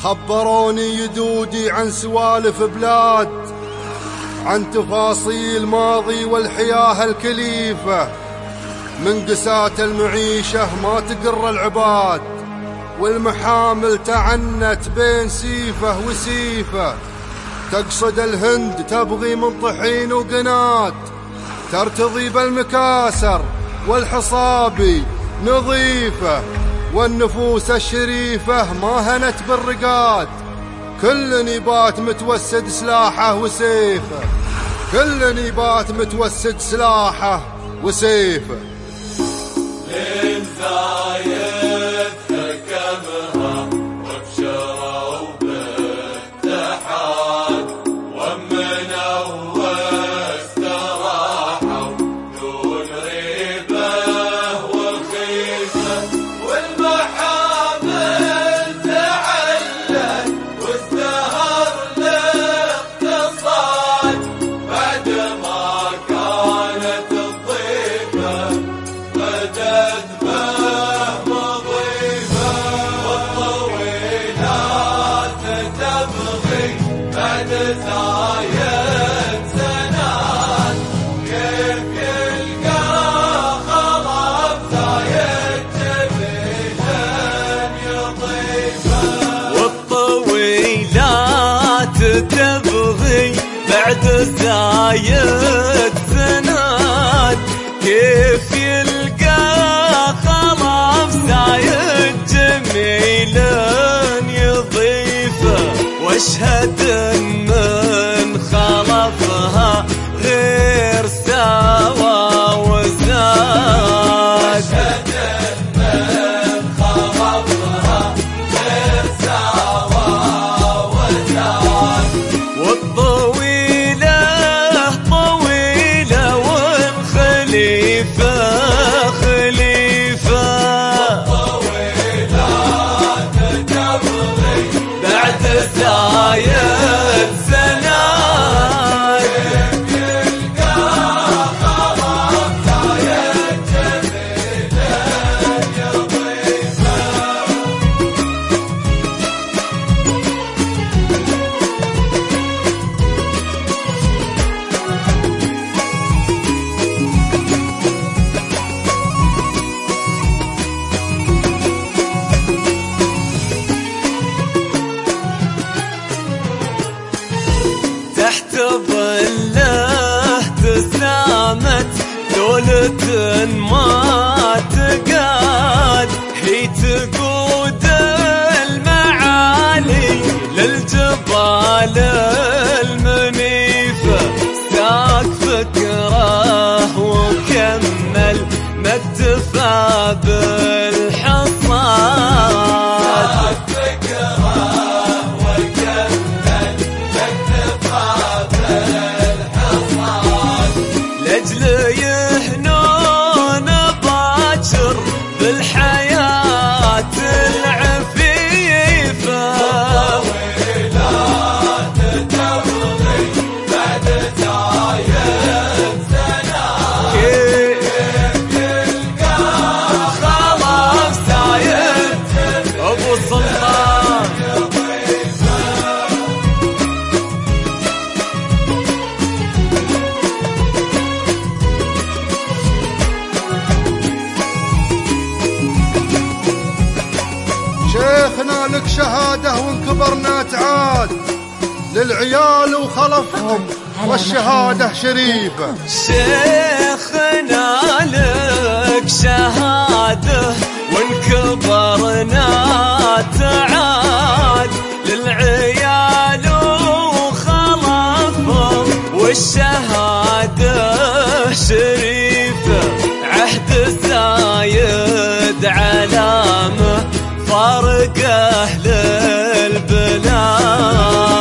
خبروني يدودي عن سوالف بلاد، عن تفاصيل ماضي والحياة الكليفة، من قساة المعيشة ما تقر العباد، والمحامل تعنت بين سيفة وسيفة، تقصد الهند تبغي من طحين وقنات، ترتضي بالمكاسر والحصابي نظيفة، والنفوس الشريفة ما هنت بالرقاد، كل نبات متوسد سلاحه وسيفه، كل نبات متوسد سلاحه وسيفه. لين زايد حكمها وبشروا بالاتحاد، ومنوا واستراحوا دون ريبة وخيفة، والمحامل تعلت وازدهر الاقتصاد، بعد ما كانت الضيفة بدت به مضيفة، والطويلات تبغي بعد زايد سنات، كيف يلقى خلف زايد جميلا يضيفه، والطويلات تبغي بعد زايد سنات، كيف يلقى خلف زايد جميلا يضيفه، واشهد من خلفها غير سوا وزاد، من خلفها غير سوا وزاد، والطويلة طويلة والخليفة خليفة، والطويلات تبغي بعد زايد سنات، كيف يلقى خلف زايد جميلا يضيفه. تحت ظله تسامت دولة ما تقاد، هي تقود المعالي للجبال المنيفة، ساق فكره وكمل ما اكتفى بالحصاد، لأجل يهنون باكر بالحياة العفيفة، والطويلات تبغي بعد زايد سنات، كيف يلقى خلف زايد أبو السلطان شيخنا لك شهادة وانكبرنا تعاد، للعيال وخلفهم والشهادة شريفة. شيخنا لك شهادة وانكبرنا تعاد، للعيال وخلفهم والشهادة شريفة، عهد زايد علامة فارق أهل البلاد.